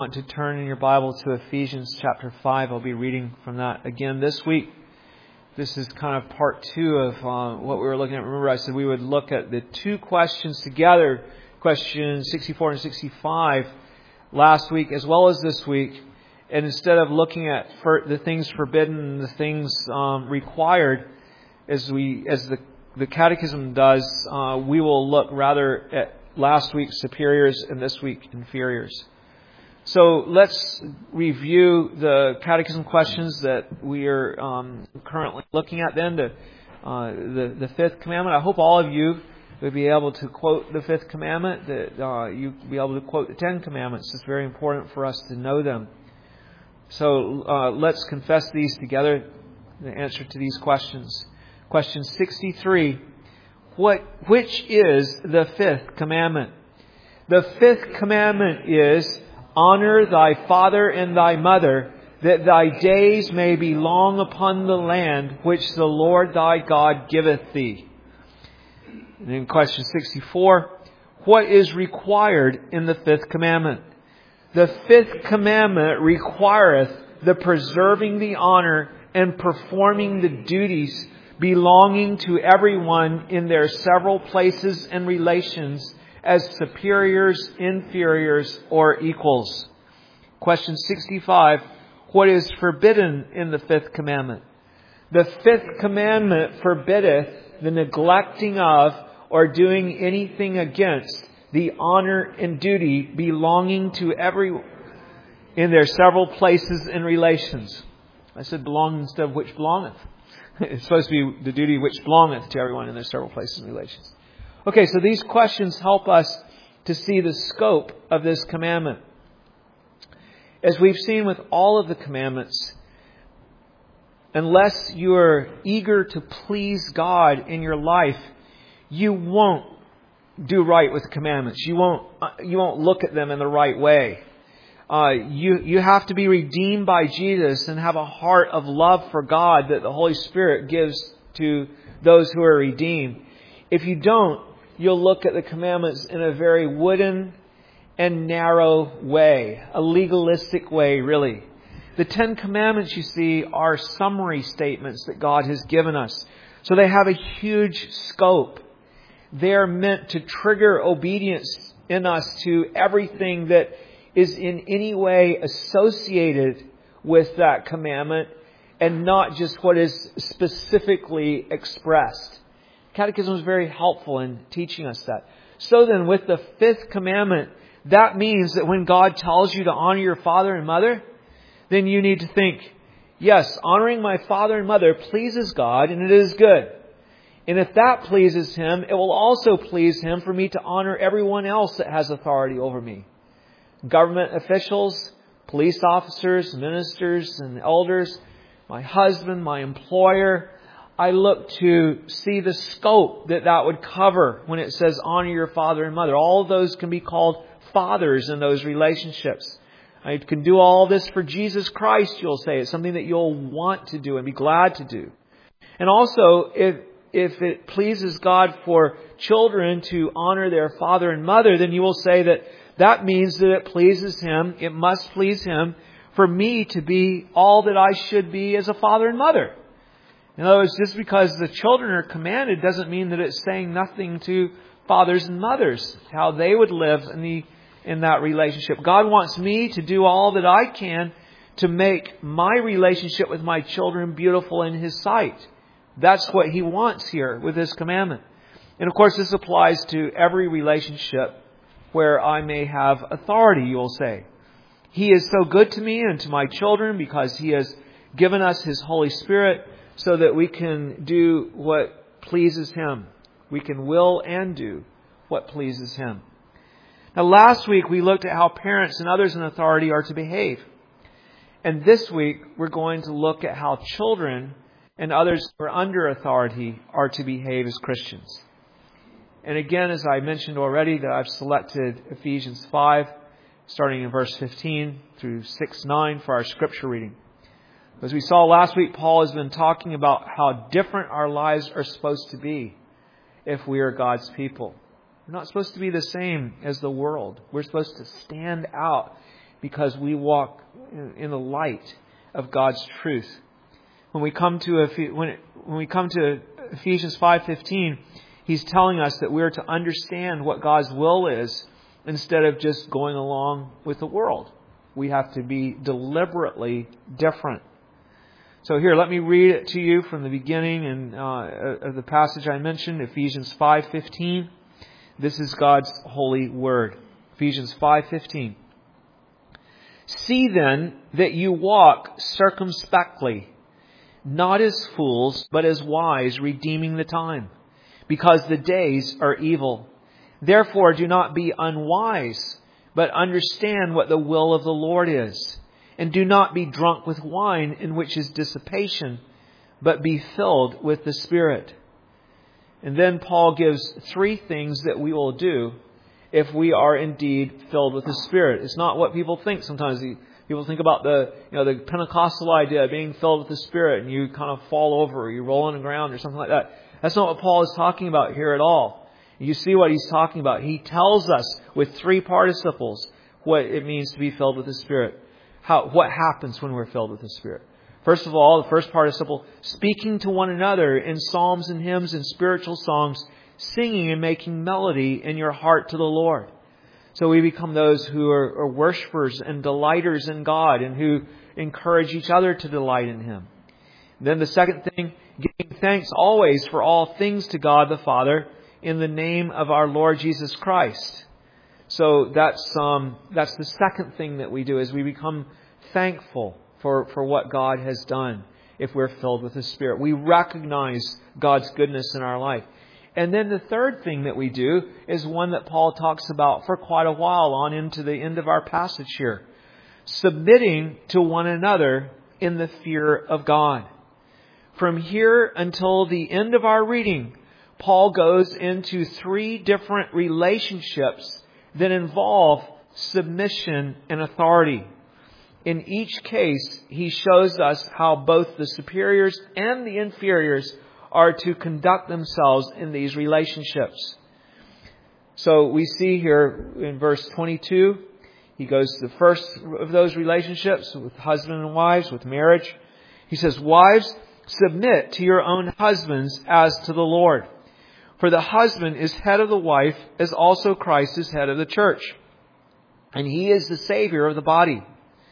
want to turn in your Bible to Ephesians chapter 5. I'll be reading from that again this week. This is kind of part 2 of what we were looking at. Remember, I said we would look at the two questions together, questions 64 and 65, last week as well as this week. And instead of looking at the things forbidden and the things required, as the Catechism does, we will look rather at last week's superiors and this week inferiors. So let's review the Catechism questions that we are currently looking at then. The fifth commandment. I hope all of you will be able to quote the fifth commandment, that you be able to quote the 10 commandments. It's very important for us to know them. So let's confess these together, the answer to these questions. Question 63. Which is the fifth commandment? The fifth commandment is, honor thy father and thy mother, that thy days may be long upon the land which the Lord thy God giveth thee. And then question 64. What is required in the fifth commandment? The fifth commandment requireth the preserving the honor and performing the duties belonging to everyone in their several places and relations as superiors, inferiors, or equals. Question 65. What is forbidden in the fifth commandment? The fifth commandment forbiddeth the neglecting of or doing anything against the honor and duty belonging to everyone in their several places and relations. I said belonging instead of which belongeth. It's supposed to be the duty which belongeth to everyone in their several places and relations. Okay, so these questions help us to see the scope of this commandment. As we've seen with all of the commandments, unless you are eager to please God in your life, you won't do right with commandments. You won't look at them in the right way. You have to be redeemed by Jesus and have a heart of love for God that the Holy Spirit gives to those who are redeemed. If you don't, you'll look at the commandments in a very wooden and narrow way, a legalistic way, really. The 10 commandments, you see, are summary statements that God has given us. So they have a huge scope. They're meant to trigger obedience in us to everything that is in any way associated with that commandment and not just what is specifically expressed. Catechism is very helpful in teaching us that. So then, with the fifth commandment, that means that when God tells you to honor your father and mother, then you need to think, yes, honoring my father and mother pleases God and it is good. And if that pleases Him, it will also please Him for me to honor everyone else that has authority over me. Government officials, police officers, ministers and elders, my husband, my employer. I look to see the scope that would cover when it says honor your father and mother. All of those can be called fathers in those relationships. I can do all this for Jesus Christ, you'll say. It's something that you'll want to do and be glad to do. And also, if it pleases God for children to honor their father and mother, then you will say that means that it pleases Him, it must please Him for me to be all that I should be as a father and mother. In other words, just because the children are commanded doesn't mean that it's saying nothing to fathers and mothers, how they would live in that relationship. God wants me to do all that I can to make my relationship with my children beautiful in His sight. That's what He wants here with this commandment. And of course, this applies to every relationship where I may have authority, you will say. He is so good to me and to my children because He has given us His Holy Spirit so that we can do what pleases Him. We can will and do what pleases Him. Now, last week we looked at how parents and others in authority are to behave. And this week we're going to look at how children and others who are under authority are to behave as Christians. And again, as I mentioned already, that I've selected Ephesians 5, starting in verse 15 through 6-9 for our scripture reading. As we saw last week, Paul has been talking about how different our lives are supposed to be if we are God's people. We're not supposed to be the same as the world. We're supposed to stand out because we walk in the light of God's truth. When we come to Ephesians 5:15, he's telling us that we are to understand what God's will is instead of just going along with the world. We have to be deliberately different. So here, let me read it to you from the beginning of the passage I mentioned, Ephesians 5:15. This is God's holy word. Ephesians 5:15. See then that you walk circumspectly, not as fools, but as wise, redeeming the time, because the days are evil. Therefore do not be unwise, but understand what the will of the Lord is. And do not be drunk with wine, in which is dissipation, but be filled with the Spirit. And then Paul gives 3 things that we will do if we are indeed filled with the Spirit. It's not what people think sometimes. People think about the Pentecostal idea of being filled with the Spirit, and you kind of fall over, or you roll on the ground or something like that. That's not what Paul is talking about here at all. You see what he's talking about. He tells us with 3 participles what it means to be filled with the Spirit. What happens when we're filled with the Spirit. First of all, the first participle, speaking to one another in psalms and hymns and spiritual songs, singing and making melody in your heart to the Lord. So we become those who are worshipers and delighters in God, and who encourage each other to delight in Him. And then the second thing, giving thanks always for all things to God the Father in the name of our Lord Jesus Christ. So that's the second thing that we do, is we become thankful for what God has done if we're filled with the Spirit. We recognize God's goodness in our life. And then the third thing that we do is one that Paul talks about for quite a while on into the end of our passage here. Submitting to one another in the fear of God. From here until the end of our reading, Paul goes into 3 different relationships that involve submission and authority. In each case, he shows us how both the superiors and the inferiors are to conduct themselves in these relationships. So we see here in verse 22, he goes to the first of those relationships with husband and wives, with marriage. He says, "Wives, submit to your own husbands as to the Lord. For the husband is head of the wife, as also Christ is head of the church. And He is the Savior of the body.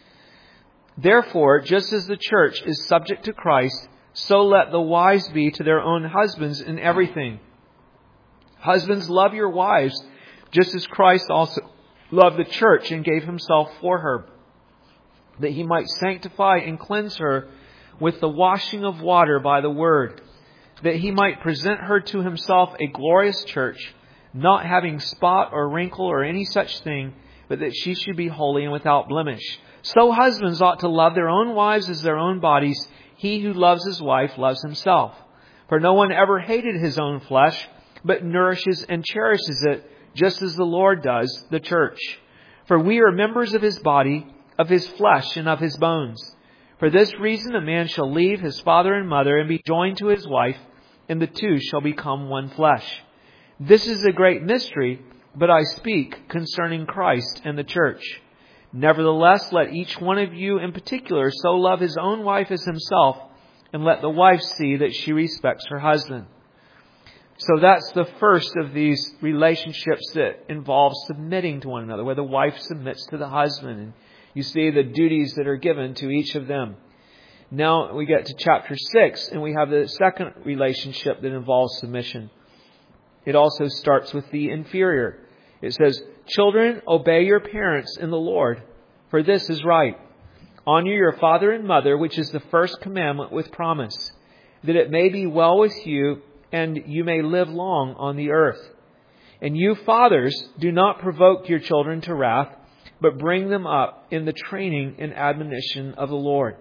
Therefore, just as the church is subject to Christ, so let the wives be to their own husbands in everything. Husbands, love your wives, just as Christ also loved the church and gave Himself for her, that He might sanctify and cleanse her with the washing of water by the word, that He might present her to Himself a glorious church, not having spot or wrinkle or any such thing, but that she should be holy and without blemish. So husbands ought to love their own wives as their own bodies. He who loves his wife loves himself. For no one ever hated his own flesh, but nourishes and cherishes it, just as the Lord does the church. For we are members of His body, of His flesh, and of His bones. For this reason a man shall leave his father and mother and be joined to his wife, and the 2 shall become one flesh. This is a great mystery, but I speak concerning Christ and the church. Nevertheless, let each one of you in particular so love his own wife as himself, and let the wife see that she respects her husband." So that's the first of these relationships that involve submitting to one another, where the wife submits to the husband. And you see the duties that are given to each of them. Now we get to chapter 6, and we have the second relationship that involves submission. It also starts with the inferior. It says, "Children, obey your parents in the Lord, for this is right. Honor your father and mother, which is the first commandment with promise, that it may be well with you and you may live long on the earth. And you fathers, do not provoke your children to wrath, but bring them up in the training and admonition of the Lord."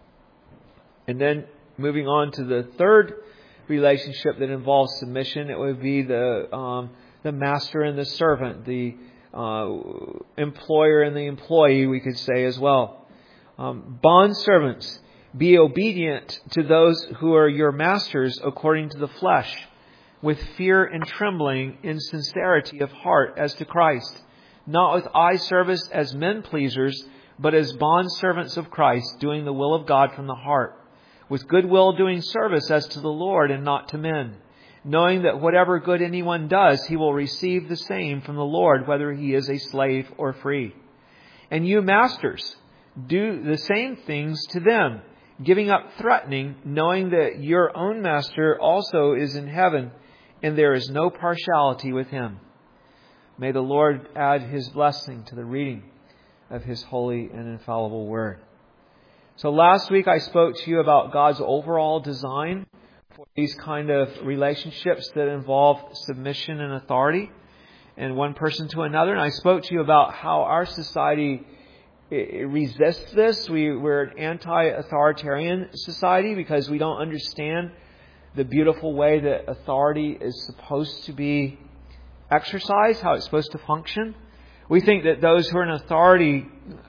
And then moving on to the third relationship that involves submission, it would be the master and the servant, the employer and the employee, we could say as well. Bond servants, be obedient to those who are your masters according to the flesh, with fear and trembling, in sincerity of heart as to Christ, not with eye service as men pleasers, but as bondservants of Christ, doing the will of God from the heart, with good will doing service as to the Lord and not to men, knowing that whatever good anyone does, he will receive the same from the Lord, whether he is a slave or free. And you masters, do the same things to them, giving up threatening, knowing that your own master also is in heaven, and there is no partiality with him. May the Lord add his blessing to the reading of his holy and infallible word. So last week I spoke to you about God's overall design for these kind of relationships that involve submission and authority and one person to another. And I spoke to you about how our society resists this. We're an anti-authoritarian society because we don't understand the beautiful way that authority is supposed to be exercised, how it's supposed to function. We think that those who are in authority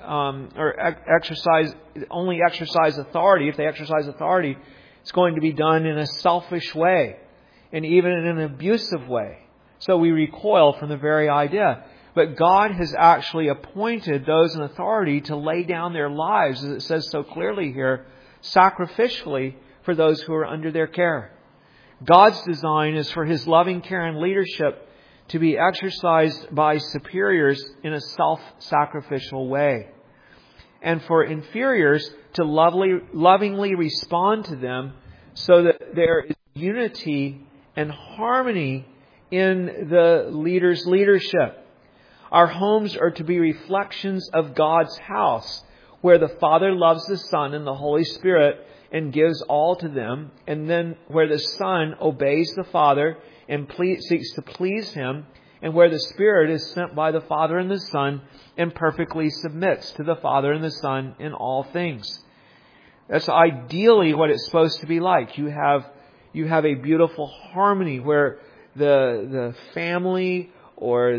only exercise authority. If they exercise authority, it's going to be done in a selfish way and even in an abusive way. So we recoil from the very idea. But God has actually appointed those in authority to lay down their lives, as it says so clearly here, sacrificially for those who are under their care. God's design is for His loving care and leadership to be exercised by superiors in a self-sacrificial way, and for inferiors to lovingly respond to them so that there is unity and harmony in the leader's leadership. Our homes are to be reflections of God's house, where the Father loves the Son and the Holy Spirit and gives all to them, and then where the Son obeys the Father and seeks to please Him, and where the Spirit is sent by the Father and the Son and perfectly submits to the Father and the Son in all things. That's ideally what it's supposed to be like. You have a beautiful harmony where the family or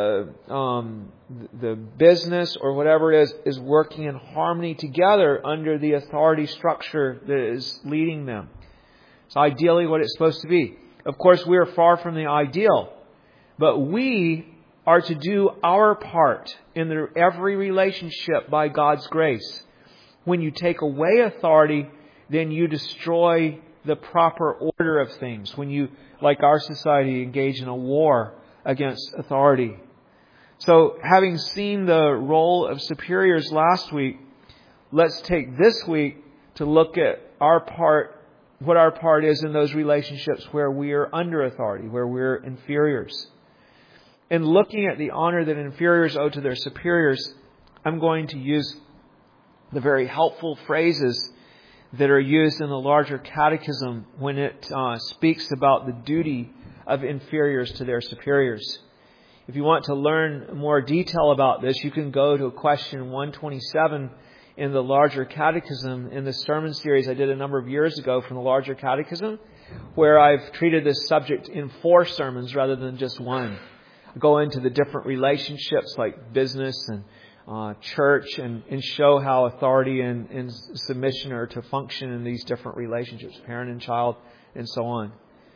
the business or whatever it is working in harmony together under the authority structure that is leading them. It's ideally what it's supposed to be. Of course, we are far from the ideal, but we are to do our part in every relationship by God's grace. When you take away authority, then you destroy the proper order of things. When you, like our society, engage in a war against authority. So, having seen the role of superiors last week, let's take this week to look at our part, what our part is in those relationships where we are under authority, where we're inferiors. In looking at the honor that inferiors owe to their superiors, I'm going to use the very helpful phrases that are used in the larger catechism when it speaks about the duty of inferiors to their superiors. If you want to learn more detail about this, you can go to question 127 in the larger catechism in the sermon series I did a number of years ago from the larger catechism, where I've treated this subject in 4 sermons rather than just one. I go into the different relationships like business and church and show how authority and submission are to function in these different relationships, parent and child, and so on.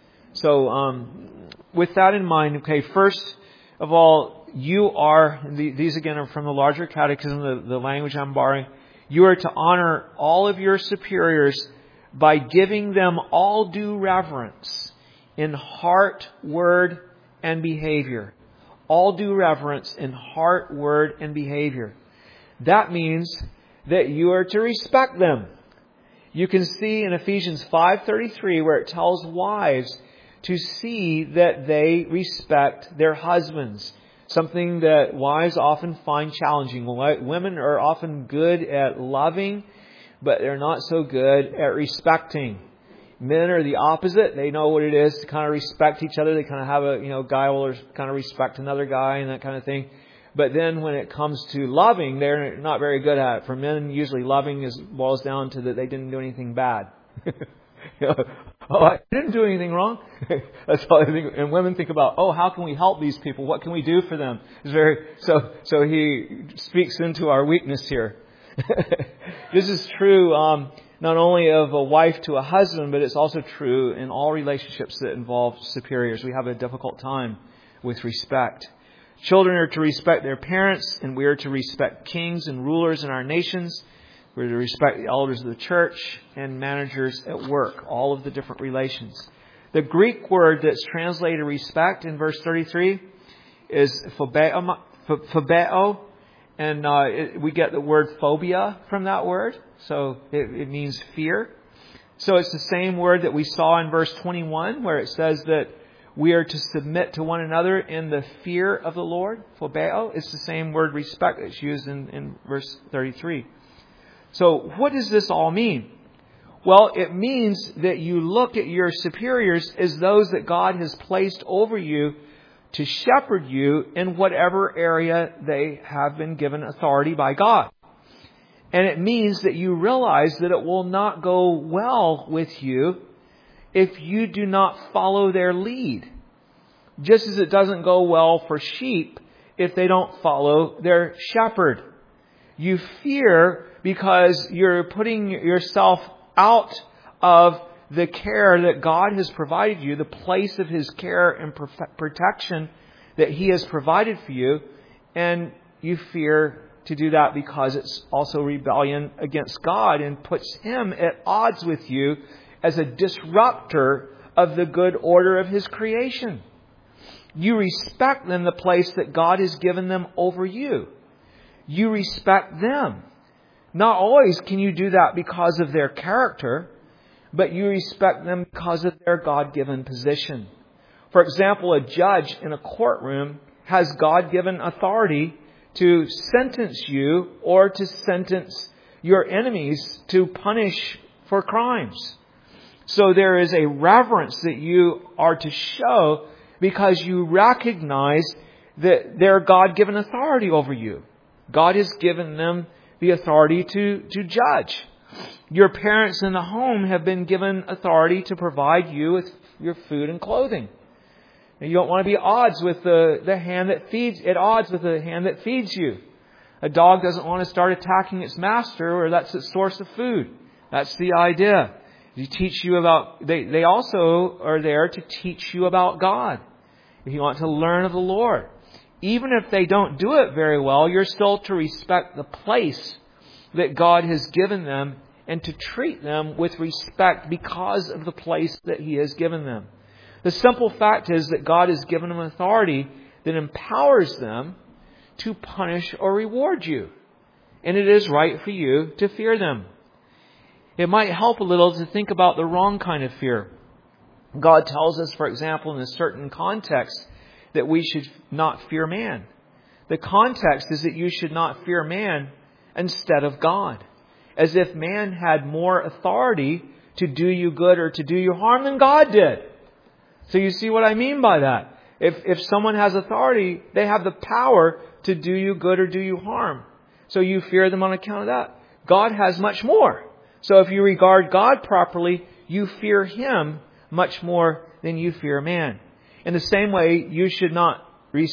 So with that in mind, okay, first of all, you are, these again are from the larger catechism, the language I'm borrowing, you are to honor all of your superiors by giving them all due reverence in heart, word, and behavior. All due reverence in heart, word, and behavior. That means that you are to respect them. You can see in Ephesians 5:33 where it tells wives to see that they respect their husbands. Something that wives often find challenging. Women are often good at loving, but they're not so good at respecting. Men are the opposite. They know what it is to kind of respect each other. They kind of have a, guy will kind of respect another guy and that kind of thing. But then when it comes to loving, they're not very good at it. For men, usually loving boils down to that they didn't do anything bad. I didn't do anything wrong. That's all I think. And women think about, how can we help these people? What can we do for them? So he speaks into our weakness here. This is true not only of a wife to a husband, but it's also true in all relationships that involve superiors. We have a difficult time with respect. Children are to respect their parents, and we are to respect kings and rulers in our nations. We're to respect the elders of the church and managers at work, all of the different relations. The Greek word that's translated respect in verse 33 is phobeo, and we get the word phobia from that word. So it means fear. So it's the same word that we saw in verse 21, where it says that we are to submit to one another in the fear of the Lord. Phobeo. It's the same word respect that's used in verse 33. So what does this all mean? Well, it means that you look at your superiors as those that God has placed over you to shepherd you in whatever area they have been given authority by God. And it means that you realize that it will not go well with you if you do not follow their lead. Just as it doesn't go well for sheep if they don't follow their shepherd. You fear because you're putting yourself out of the care that God has provided you, the place of His care and protection that He has provided for you, and you fear to do that because it's also rebellion against God and puts Him at odds with you as a disruptor of the good order of His creation. You respect them, the place that God has given them over you. You respect them. Not always can you do that because of their character, but you respect them because of their God-given position. For example, a judge in a courtroom has God-given authority to sentence you or to sentence your enemies to punish for crimes. So there is a reverence that you are to show because you recognize that their God-given authority over you. God has given them the authority to judge. Your parents in the home have been given authority to provide you with your food and clothing. And you don't want to be at odds with the hand that feeds you. A dog doesn't want to start attacking its master, or that's its source of food. That's the idea. They also are there to teach you about God. If you want to learn of the Lord. Even if they don't do it very well, you're still to respect the place that God has given them and to treat them with respect because of the place that He has given them. The simple fact is that God has given them authority that empowers them to punish or reward you. And it is right for you to fear them. It might help a little to think about the wrong kind of fear. God tells us, for example, in a certain context, that we should not fear man. The context is that you should not fear man instead of God. As if man had more authority to do you good or to do you harm than God did. So you see what I mean by that. If someone has authority, they have the power to do you good or do you harm. So you fear them on account of that. God has much more. So if you regard God properly, you fear Him much more than you fear man. In the same way, you should not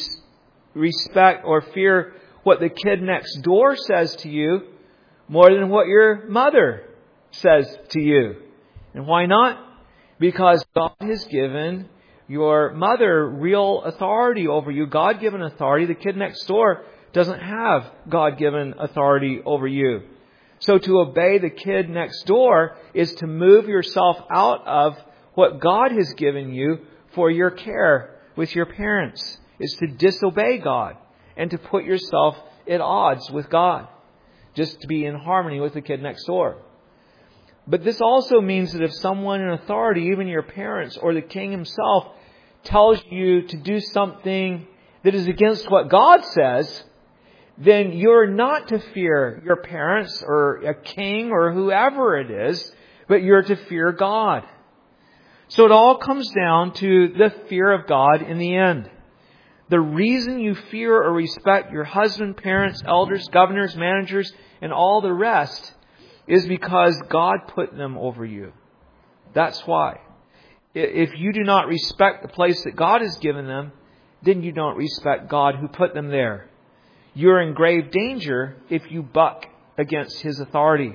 respect or fear what the kid next door says to you more than what your mother says to you. And why not? Because God has given your mother real authority over you, God-given authority. The kid next door doesn't have God-given authority over you. So to obey the kid next door is to move yourself out of what God has given you for your care with your parents. Is to disobey God and to put yourself at odds with God. Just to be in harmony with the kid next door. But this also means that if someone in authority, even your parents or the king himself, tells you to do something that is against what God says, then you're not to fear your parents or a king or whoever it is, but you're to fear God. So it all comes down to the fear of God in the end. The reason you fear or respect your husband, parents, elders, governors, managers, and all the rest is because God put them over you. That's why. If you do not respect the place that God has given them, then you don't respect God who put them there. You're in grave danger if you buck against His authority.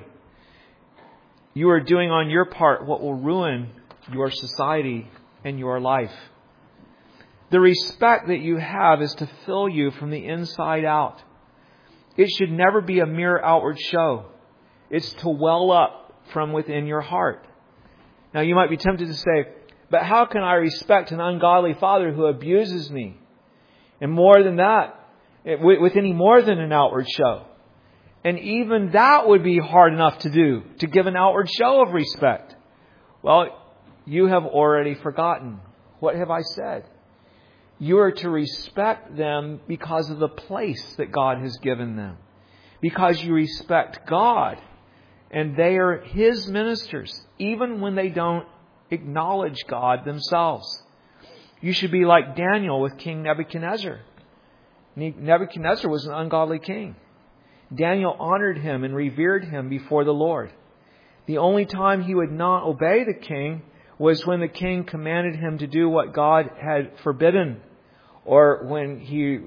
You are doing on your part what will ruin your society and your life. The respect that you have is to fill you from the inside out. It should never be a mere outward show. It's to well up from within your heart. Now you might be tempted to say, but how can I respect an ungodly father who abuses me? And more than that, with any more than an outward show. And even that would be hard enough to do, to give an outward show of respect. Well, you have already forgotten. What have I said? You are to respect them because of the place that God has given them. Because you respect God. And they are His ministers, even when they don't acknowledge God themselves. You should be like Daniel with King Nebuchadnezzar. Nebuchadnezzar was an ungodly king. Daniel honored him and revered him before the Lord. The only time he would not obey the king was when the king commanded him to do what God had forbidden, or when he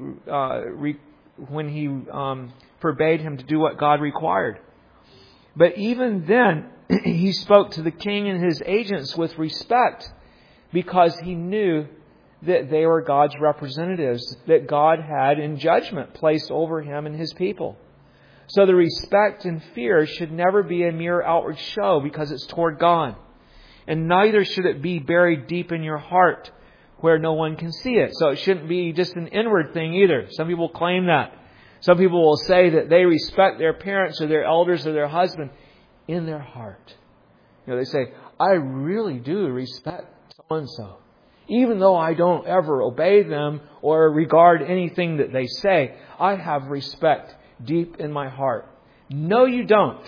forbade him to do what God required. But even then, he spoke to the king and his agents with respect because he knew that they were God's representatives, that God had in judgment placed over him and His people. So the respect and fear should never be a mere outward show because it's toward God. And neither should it be buried deep in your heart where no one can see it. So it shouldn't be just an inward thing either. Some people claim that. Some people will say that they respect their parents or their elders or their husband in their heart. They say, I really do respect so-and-so. Even though I don't ever obey them or regard anything that they say, I have respect deep in my heart. No, you don't.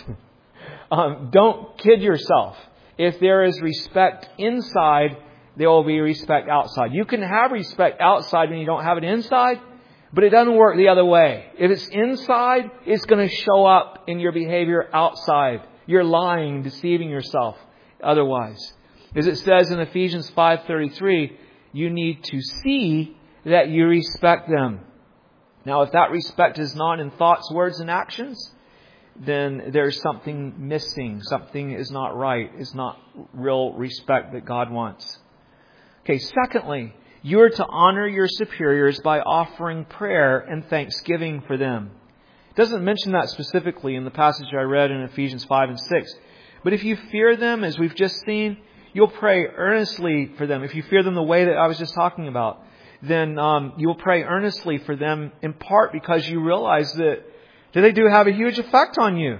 Don't kid yourself. If there is respect inside, there will be respect outside. You can have respect outside when you don't have it inside, but it doesn't work the other way. If it's inside, it's going to show up in your behavior outside. You're lying, deceiving yourself otherwise. As it says in Ephesians 5:33, you need to see that you respect them. Now, if that respect is not in thoughts, words, and actions, then there's something missing. Something is not right. It's not real respect that God wants. Okay, secondly, you are to honor your superiors by offering prayer and thanksgiving for them. It doesn't mention that specifically in the passage I read in Ephesians 5 and 6. But if you fear them, as we've just seen, you'll pray earnestly for them. If you fear them the way that I was just talking about, then you'll pray earnestly for them, in part because you realize that they do have a huge effect on you.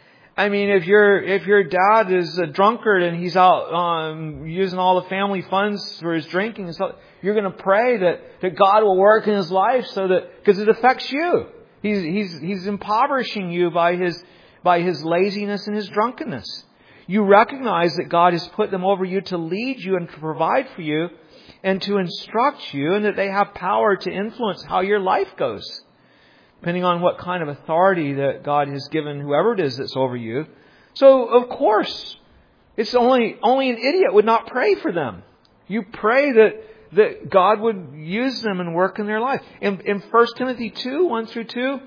I mean, if your dad is a drunkard and he's out using all the family funds for his drinking and stuff, you're going to pray that God will work in his life so that, because it affects you. He's impoverishing you by his laziness and his drunkenness. You recognize that God has put them over you to lead you and to provide for you and to instruct you, and that they have power to influence how your life goes, depending on what kind of authority that God has given whoever it is that's over you. So, of course, it's only an idiot would not pray for them. You pray that God would use them and work in their life. In 1 Timothy 2, 1 through 2,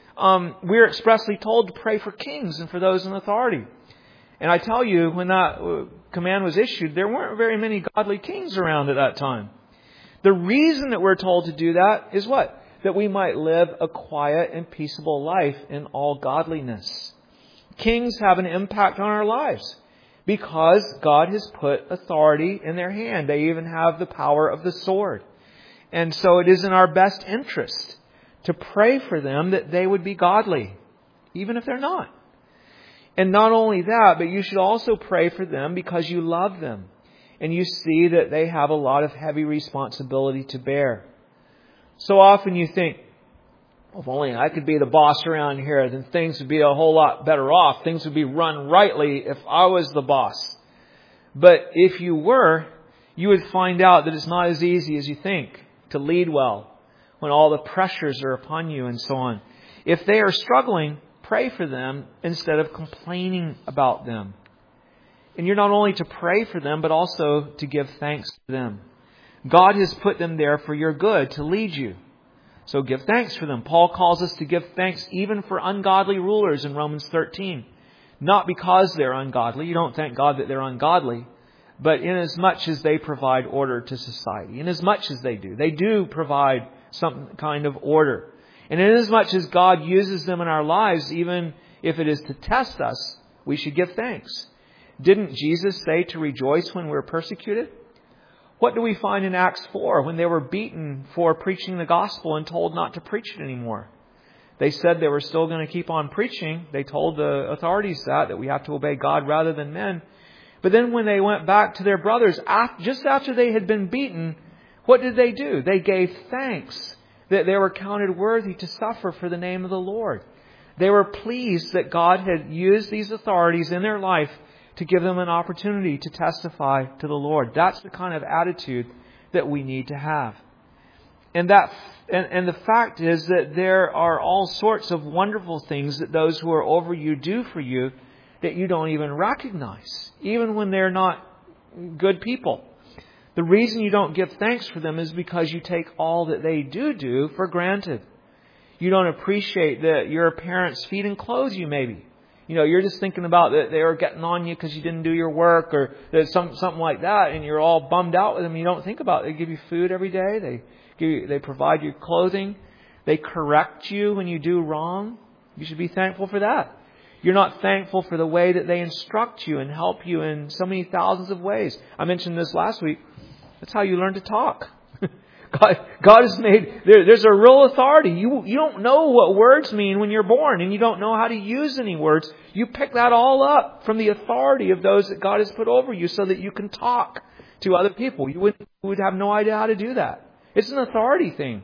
we're expressly told to pray for kings and for those in authority. And I tell you, when that command was issued, there weren't very many godly kings around at that time. The reason that we're told to do that is what? That we might live a quiet and peaceable life in all godliness. Kings have an impact on our lives because God has put authority in their hand. They even have the power of the sword. And so it is in our best interest to pray for them that they would be godly, even if they're not. And not only that, but you should also pray for them because you love them and you see that they have a lot of heavy responsibility to bear. So often you think, well, if only I could be the boss around here, then things would be a whole lot better off. Things would be run rightly if I was the boss. But if you were, you would find out that it's not as easy as you think to lead well when all the pressures are upon you and so on. If they are struggling, pray for them instead of complaining about them. And you're not only to pray for them, but also to give thanks to them. God has put them there for your good, to lead you. So give thanks for them. Paul calls us to give thanks even for ungodly rulers in Romans 13. Not because they're ungodly. You don't thank God that they're ungodly. But inasmuch as they provide order to society, inasmuch as they do provide some kind of order. And inasmuch as God uses them in our lives, even if it is to test us, we should give thanks. Didn't Jesus say to rejoice when we're persecuted? What do we find in Acts 4 when they were beaten for preaching the gospel and told not to preach it anymore? They said they were still going to keep on preaching. They told the authorities that we have to obey God rather than men. But then when they went back to their brothers, just after they had been beaten, what did they do? They gave thanks that they were counted worthy to suffer for the name of the Lord. They were pleased that God had used these authorities in their life to give them an opportunity to testify to the Lord. That's the kind of attitude that we need to have. And the fact is that there are all sorts of wonderful things that those who are over you do for you that you don't even recognize, even when they're not good people. The reason you don't give thanks for them is because you take all that they do for granted. You don't appreciate that your parents feed and clothe you, maybe. You're just thinking about that they were getting on you because you didn't do your work or that something like that, and you're all bummed out with them. You don't think about it. They give you food every day. They provide you clothing. They correct you when you do wrong. You should be thankful for that. You're not thankful for the way that they instruct you and help you in so many thousands of ways. I mentioned this last week. That's how you learn to talk. God has made, there's a real authority. You don't know what words mean when you're born, and you don't know how to use any words. You pick that all up from the authority of those that God has put over you so that you can talk to other people. You would have no idea how to do that. It's an authority thing.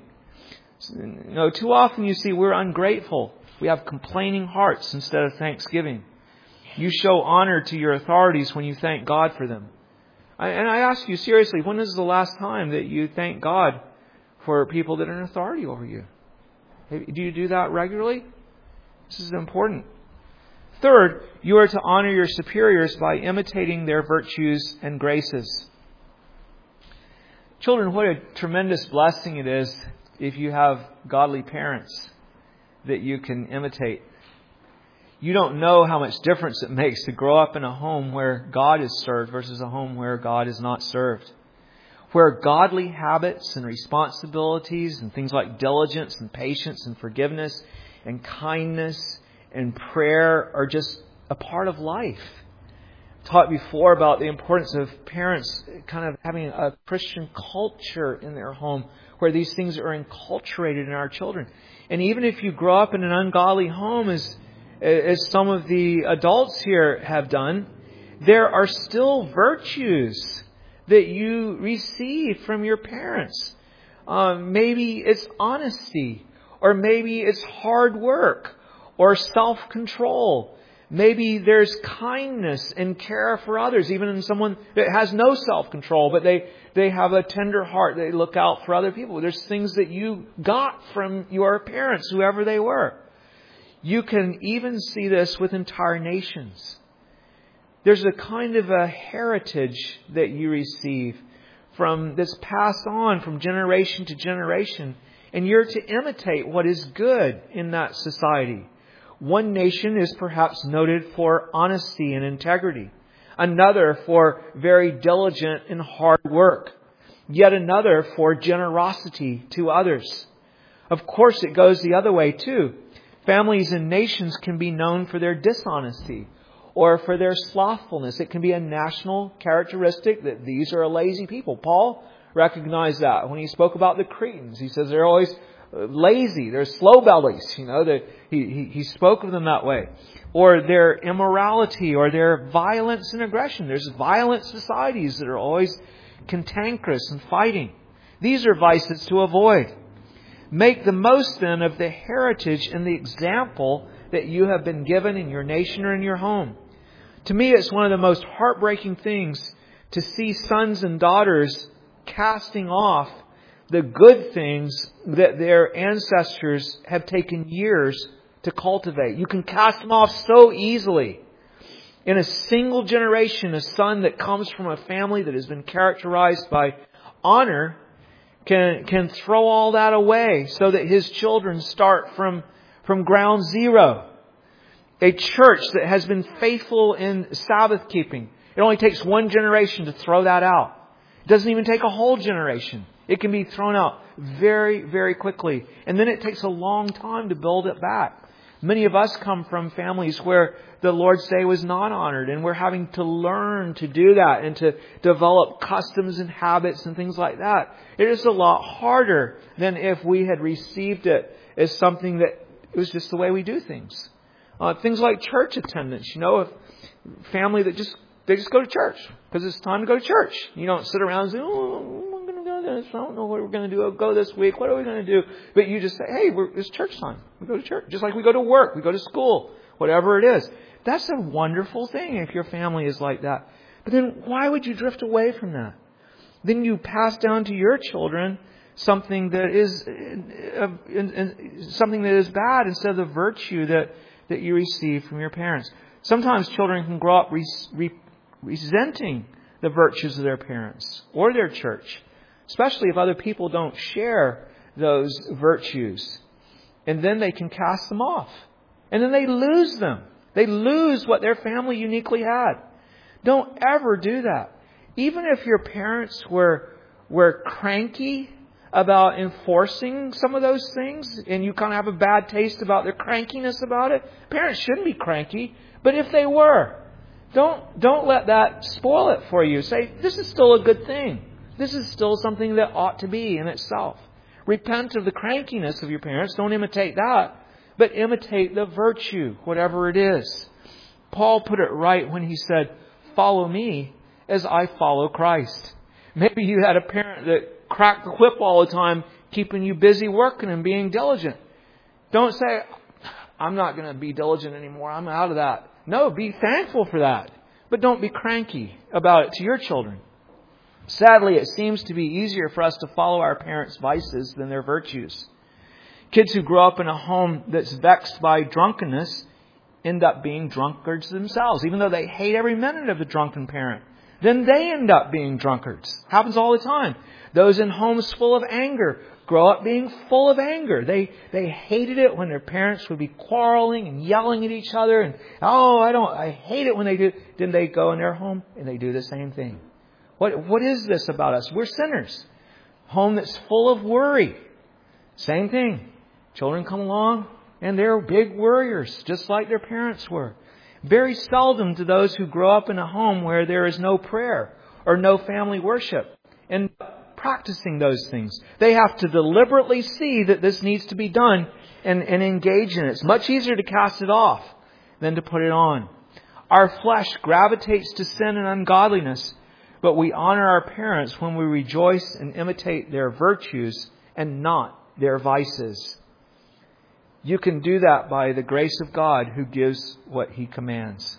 Too often you see we're ungrateful. We have complaining hearts instead of thanksgiving. You show honor to your authorities when you thank God for them. And I ask you seriously, when is the last time that you thank God for people that are in authority over you? Do you do that regularly? This is important. Third, you are to honor your superiors by imitating their virtues and graces. Children, what a tremendous blessing it is if you have godly parents that you can imitate. You don't know how much difference it makes to grow up in a home where God is served versus a home where God is not served. Where godly habits and responsibilities and things like diligence and patience and forgiveness and kindness and prayer are just a part of life. I taught before about the importance of parents kind of having a Christian culture in their home where these things are enculturated in our children. And even if you grow up in an ungodly home, as some of the adults here have done, there are still virtues that you receive from your parents. Maybe it's honesty, or maybe it's hard work, or self-control. Maybe there's kindness and care for others, even in someone that has no self-control, but they have a tender heart. They look out for other people. There's things that you got from your parents, whoever they were. You can even see this with entire nations. There's a kind of a heritage that you receive that's passed on from generation to generation, and you're to imitate what is good in that society. One nation is perhaps noted for honesty and integrity. Another for very diligent and hard work. Yet another for generosity to others. Of course, it goes the other way too. Families and nations can be known for their dishonesty or for their slothfulness. It can be a national characteristic that these are a lazy people. Paul recognized that when he spoke about the Cretans. He says they're always lazy. They're slow bellies. He spoke of them that way. Or their immorality or their violence and aggression. There's violent societies that are always cantankerous and fighting. These are vices to avoid. Make the most then of the heritage and the example that you have been given in your nation or in your home. To me, it's one of the most heartbreaking things to see sons and daughters casting off the good things that their ancestors have taken years to cultivate. You can cast them off so easily. In a single generation, a son that comes from a family that has been characterized by honor can throw all that away so that his children start from ground zero. A church that has been faithful in Sabbath keeping It only takes one generation to throw that out. It doesn't even take a whole generation. It can be thrown out very, very quickly. And then it takes a long time to build it back. Many of us come from families where the Lord's Day was not honored, and we're having to learn to do that and to develop customs and habits and things like that. It is a lot harder than if we had received it as something that it was just the way we do things. Things like church attendance. A family that they just go to church because it's time to go to church. You don't sit around and say, "Oh, I'm going to go this. I don't know what we're going to do. I'll go this week. What are we going to do?" But you just say, "Hey, it's church time. We go to church." Just like we go to work, we go to school, whatever it is. That's a wonderful thing if your family is like that. But then why would you drift away from that? Then you pass down to your children something that is bad instead of the virtue that you receive from your parents. Sometimes children can grow up resenting the virtues of their parents or their church, especially if other people don't share those virtues. And then they can cast them off. And then they lose them. They lose what their family uniquely had. Don't ever do that. Even if your parents were cranky about enforcing some of those things, and you kind of have a bad taste about their crankiness about it, parents shouldn't be cranky. But if they were, don't let that spoil it for you. Say, this is still a good thing. This is still something that ought to be in itself. Repent of the crankiness of your parents. Don't imitate that. But imitate the virtue, whatever it is. Paul put it right when he said, "Follow me as I follow Christ." Maybe you had a parent that cracked the whip all the time, keeping you busy working and being diligent. Don't say, "I'm not going to be diligent anymore. I'm out of that." No, be thankful for that. But don't be cranky about it to your children. Sadly, it seems to be easier for us to follow our parents' vices than their virtues. Kids who grow up in a home that's vexed by drunkenness end up being drunkards themselves, even though they hate every minute of the drunken parent. Then they end up being drunkards. Happens all the time. Those in homes full of anger grow up being full of anger. They hated it when their parents would be quarreling and yelling at each other. And, I hate it when they do. Then they go in their home and they do the same thing. What is this about us? We're sinners. Home that's full of worry. Same thing. Children come along and they're big worriers, just like their parents were. Very seldom do those who grow up in a home where there is no prayer or no family worship and practicing those things. They have to deliberately see that this needs to be done and engage in it. It's much easier to cast it off than to put it on. Our flesh gravitates to sin and ungodliness, but we honor our parents when we rejoice and imitate their virtues and not their vices. You can do that by the grace of God who gives what He commands.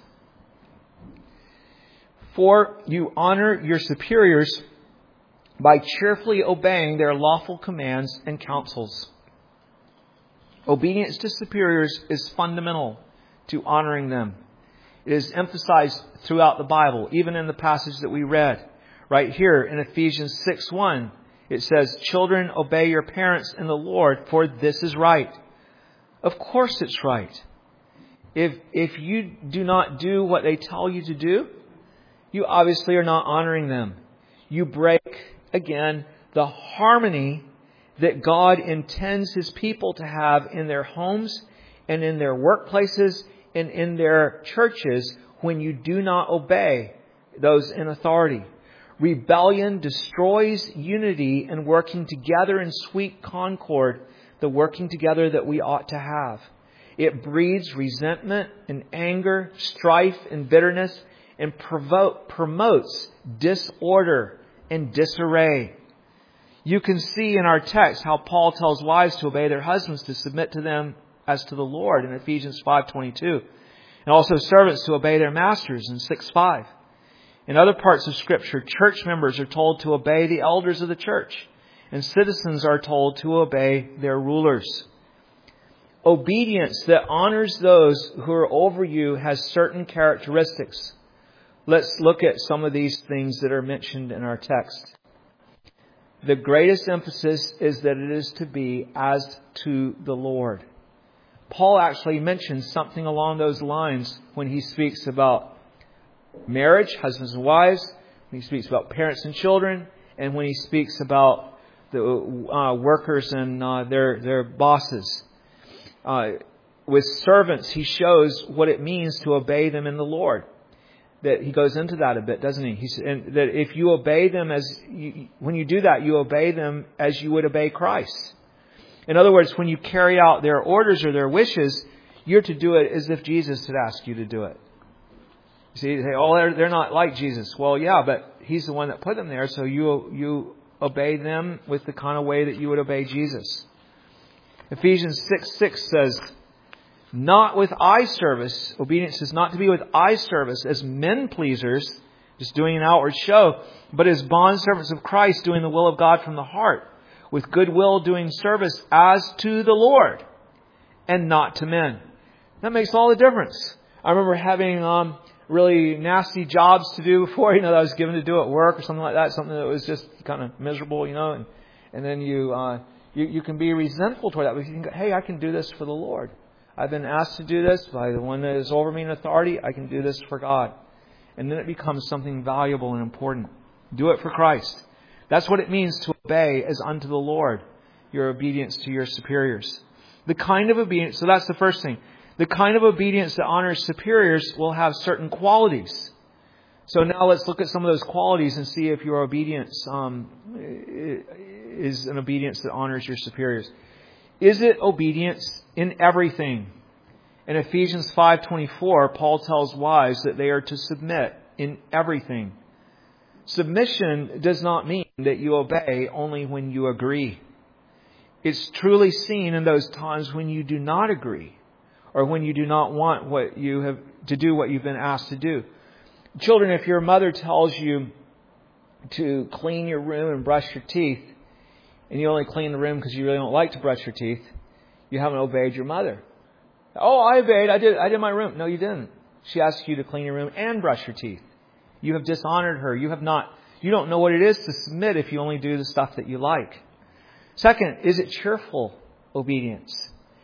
4, you honor your superiors by cheerfully obeying their lawful commands and counsels. Obedience to superiors is fundamental to honoring them. It is emphasized throughout the Bible, even in the passage that we read. Right here in Ephesians 6:1, it says, "Children, obey your parents in the Lord, for this is right." Of course it's right. If you do not do what they tell you to do, you obviously are not honoring them. You break, again, the harmony that God intends His people to have in their homes and in their workplaces and in their churches when you do not obey those in authority. Rebellion destroys unity and working together in sweet concord, the working together that we ought to have. It breeds resentment and anger, strife and bitterness, and promotes disorder and disarray. You can see in our text how Paul tells wives to obey their husbands, to submit to them as to the Lord in Ephesians 5:22. And also servants to obey their masters in 6:5. In other parts of Scripture, church members are told to obey the elders of the church, and citizens are told to obey their rulers. Obedience that honors those who are over you has certain characteristics. Let's look at some of these things that are mentioned in our text. The greatest emphasis is that it is to be as to the Lord. Paul actually mentions something along those lines when he speaks about marriage, husbands and wives, when He speaks about parents and children, and when He speaks about the workers and their bosses. With servants, He shows what it means to obey them in the Lord. That He goes into that a bit, doesn't He? And that if you obey them when you do that, you obey them as you would obey Christ. In other words, when you carry out their orders or their wishes, you're to do it as if Jesus had asked you to do it. You see, you say, oh, they're not like Jesus. Well, yeah, but He's the one that put them there, so you obey them with the kind of way that you would obey Jesus. Ephesians 6:6 says, not with eye service. Obedience is not to be with eye service as men pleasers, just doing an outward show, but as bondservants of Christ, doing the will of God from the heart, with good will doing service as to the Lord and not to men. That makes all the difference. I remember having really nasty jobs to do before, that I was given to do at work or something like that, something that was just kind of miserable, and then you can be resentful toward that, but you can go, hey, I can do this for the Lord. I've been asked to do this by the one that is over me in authority. I can do this for God. And then it becomes something valuable and important. Do it for Christ. That's what it means to obey as unto the Lord, your obedience to your superiors. The kind of obedience, so that's the first thing. The kind of obedience that honors superiors will have certain qualities. So now let's look at some of those qualities and see if your obedience is an obedience that honors your superiors. Is it obedience in everything? In Ephesians 5:24, Paul tells wives that they are to submit in everything. Submission does not mean that you obey only when you agree. It's truly seen in those times when you do not agree or when you do not want what you have to do what you've been asked to do. Children, if your mother tells you to clean your room and brush your teeth, and you only clean the room because you really don't like to brush your teeth, you haven't obeyed your mother. Oh, I obeyed. I did my room. No, you didn't. She asked you to clean your room and brush your teeth. You have dishonored her. You don't know what it is to submit if you only do the stuff that you like. Second, is it cheerful obedience?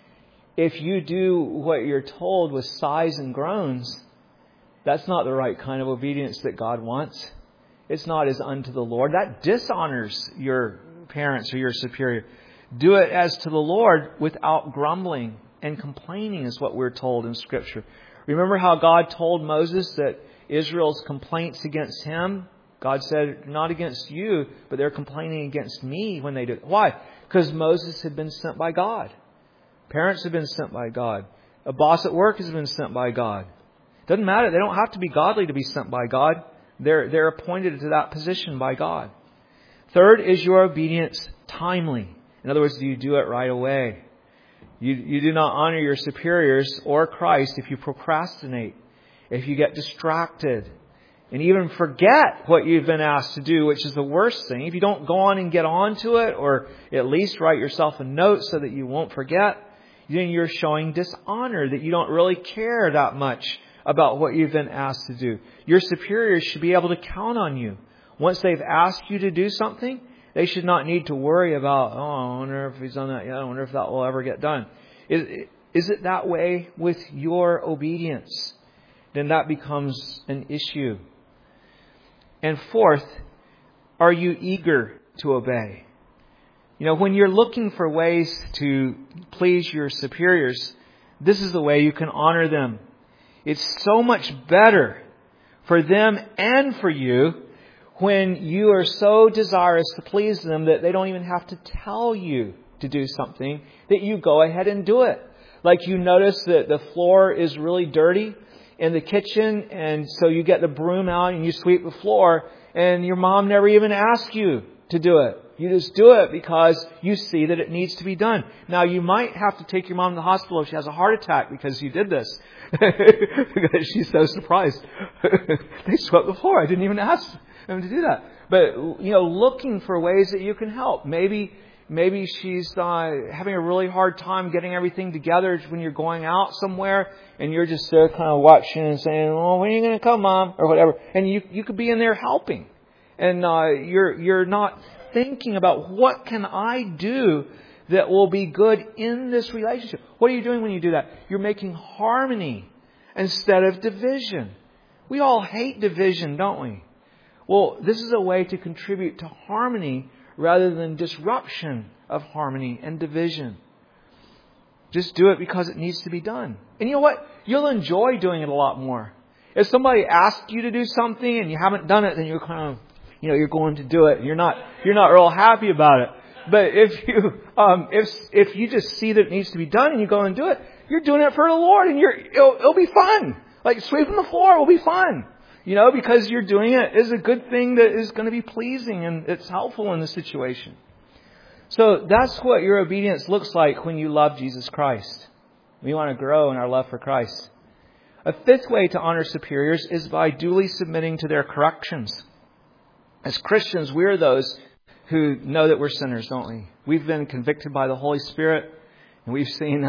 If you do what you're told with sighs and groans, that's not the right kind of obedience that God wants. It's not as unto the Lord. That dishonors your parents or your superior. Do it as to the Lord without grumbling and complaining is what we're told in Scripture. Remember how God told Moses that Israel's complaints against him, God said, not against you, but they're complaining against me when they do it. Why? Because Moses had been sent by God. Parents have been sent by God. A boss at work has been sent by God. Doesn't matter. They don't have to be godly to be sent by God. They're appointed to that position by God. Third, is your obedience timely? In other words, do you do it right away? You do not honor your superiors or Christ if you procrastinate, if you get distracted, and even forget what you've been asked to do, which is the worst thing. If you don't go on and get on to it, or at least write yourself a note so that you won't forget, then you're showing dishonor, that you don't really care that much about what you've been asked to do. Your superiors should be able to count on you. Once they've asked you to do something, they should not need to worry about, I wonder if he's done that yet. I wonder if that will ever get done. Is it that way with your obedience? Then that becomes an issue. And fourth, are you eager to obey? When you're looking for ways to please your superiors, this is the way you can honor them. It's so much better for them and for you when you are so desirous to please them that they don't even have to tell you to do something, that you go ahead and do it. Like you notice that the floor is really dirty in the kitchen, and so you get the broom out and you sweep the floor, and your mom never even asked you to do it. You just do it because you see that it needs to be done. Now, you might have to take your mom to the hospital if she has a heart attack because you did this. Because she's so surprised. They swept the floor. I didn't even ask them to do that. But, looking for ways that you can help. Maybe she's having a really hard time getting everything together when you're going out somewhere, and you're just there kind of watching and saying, "Oh, when are you going to come, Mom?" or whatever. And you could be in there helping, and you're not thinking about what can I do that will be good in this relationship. What are you doing when you do that? You're making harmony instead of division. We all hate division, don't we? Well, this is a way to contribute to harmony rather than disruption of harmony and division. Just do it because it needs to be done. And you know what? You'll enjoy doing it a lot more. If somebody asks you to do something and you haven't done it, then you're kind of, you're going to do it. You're not real happy about it. But if you just see that it needs to be done and you go and do it, you're doing it for the Lord, and it'll be fun. Like sweeping the floor will be fun. Because you're doing it is a good thing that is going to be pleasing and it's helpful in the situation. So that's what your obedience looks like when you love Jesus Christ. We want to grow in our love for Christ. A fifth way to honor superiors is by duly submitting to their corrections. As Christians, we're those who know that we're sinners, don't we? We've been convicted by the Holy Spirit, and we've seen,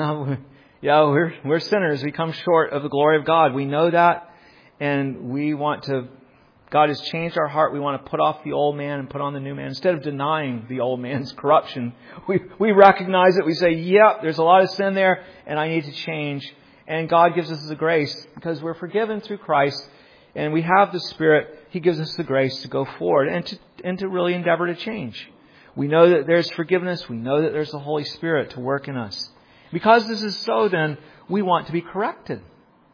we're sinners. We come short of the glory of God. We know that. And God has changed our heart. We want to put off the old man and put on the new man. Instead of denying the old man's corruption, we recognize it. We say, there's a lot of sin there and I need to change. And God gives us the grace because we're forgiven through Christ and we have the Spirit. He gives us the grace to go forward and to really endeavor to change. We know that there's forgiveness. We know that there's the Holy Spirit to work in us. Because this is so, then, we want to be corrected.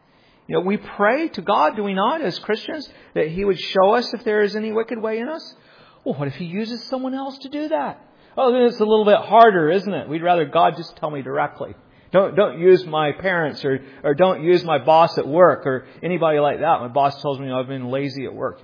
We pray to God, do we not, as Christians, that He would show us if there is any wicked way in us? Well, what if He uses someone else to do that? Oh, then it's a little bit harder, isn't it? We'd rather God just tell me directly. Don't use my parents or don't use my boss at work or anybody like that. My boss tells me I've been lazy at work.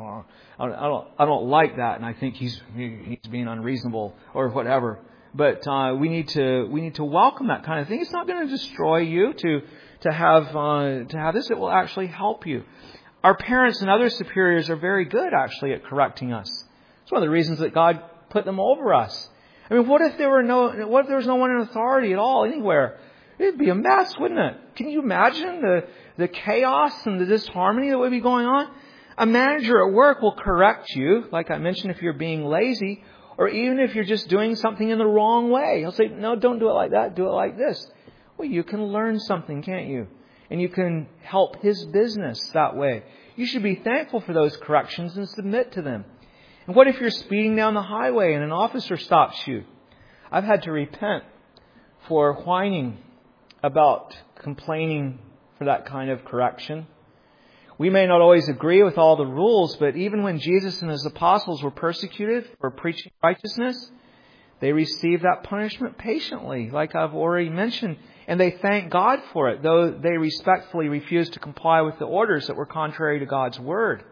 I don't like that, and I think he's being unreasonable or whatever. But we need to welcome that kind of thing. It's not going to destroy you to have this. It will actually help you. Our parents and other superiors are very good actually at correcting us. It's one of the reasons that God put them over us. I mean, what if there was no one in authority at all anywhere? It'd be a mess, wouldn't it? Can you imagine the chaos and the disharmony that would be going on? A manager at work will correct you, like I mentioned, if you're being lazy, or even if you're just doing something in the wrong way. He'll say, no, don't do it like that, do it like this. Well, you can learn something, can't you? And you can help his business that way. You should be thankful for those corrections and submit to them. And what if you're speeding down the highway and an officer stops you? I've had to repent for whining about complaining for that kind of correction. We may not always agree with all the rules, but even when Jesus and His apostles were persecuted for preaching righteousness, they received that punishment patiently, like I've already mentioned. And they thanked God for it, though they respectfully refused to comply with the orders that were contrary to God's Word.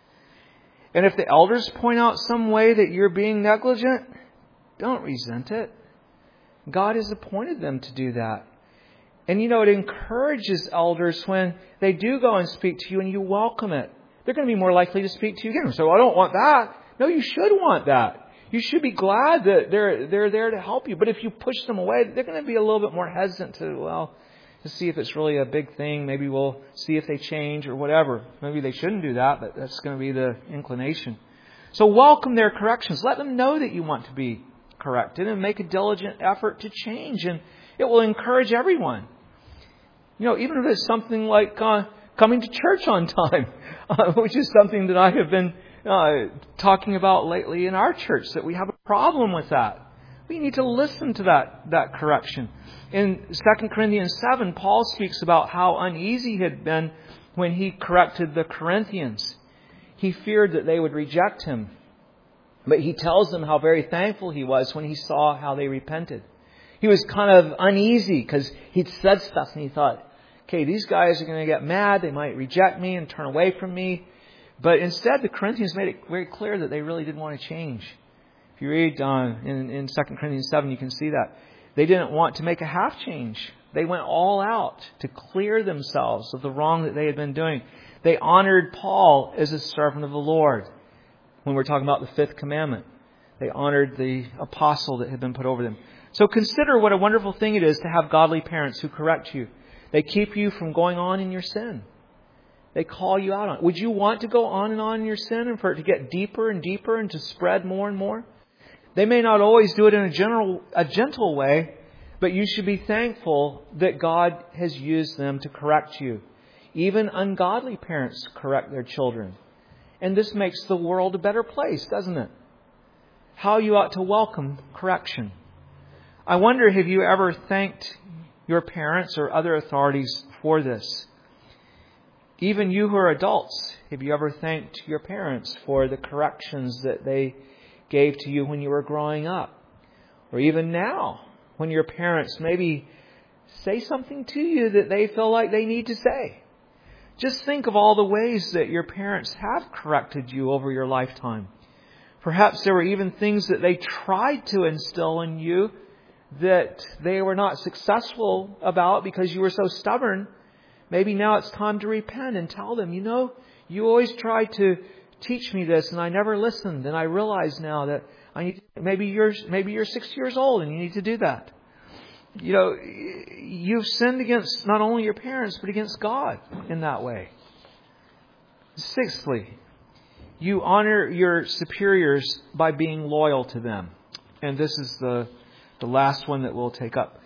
And if the elders point out some way that you're being negligent, don't resent it. God has appointed them to do that. And it encourages elders when they do go and speak to you and you welcome it. They're going to be more likely to speak to you again. So I don't want that. No, you should want that. You should be glad that they're there to help you. But if you push them away, they're going to be a little bit more hesitant to see if it's really a big thing. Maybe we'll see if they change or whatever. Maybe they shouldn't do that, but that's going to be the inclination. So welcome their corrections. Let them know that you want to be corrected and make a diligent effort to change. And it will encourage everyone. Even if it's something like coming to church on time, which is something that I have been talking about lately in our church, that we have a problem with that. We need to listen to that correction. In 2 Corinthians 7, Paul speaks about how uneasy he had been when he corrected the Corinthians. He feared that they would reject him. But he tells them how very thankful he was when he saw how they repented. He was kind of uneasy because he'd said stuff and he thought, okay, these guys are going to get mad. They might reject me and turn away from me. But instead, the Corinthians made it very clear that they really didn't want to change. If you read in 2 Corinthians 7, you can see that. They didn't want to make a half change. They went all out to clear themselves of the wrong that they had been doing. They honored Paul as a servant of the Lord. When we're talking about the fifth commandment, they honored the apostle that had been put over them. So consider what a wonderful thing it is to have godly parents who correct you. They keep you from going on in your sin. They call you out on it. Would you want to go on in your sin and for it to get deeper and deeper and to spread more and more? They may not always do it in a gentle way, but you should be thankful that God has used them to correct you. Even ungodly parents correct their children. And this makes the world a better place, doesn't it? How you ought to welcome correction. I wonder, have you ever thanked your parents or other authorities for this? Even you who are adults, have you ever thanked your parents for the corrections that they gave to you when you were growing up? Or even now, when your parents maybe say something to you that they feel like they need to say. Just think of all the ways that your parents have corrected you over your lifetime. Perhaps there were even things that they tried to instill in you that they were not successful about because you were so stubborn. Maybe now it's time to repent and tell them, you always tried to teach me this and I never listened. And I realize now that I need to, maybe you're 6 years old and you need to do that. You've sinned against not only your parents, but against God in that way. Sixthly, you honor your superiors by being loyal to them. And this is the last one that we'll take up.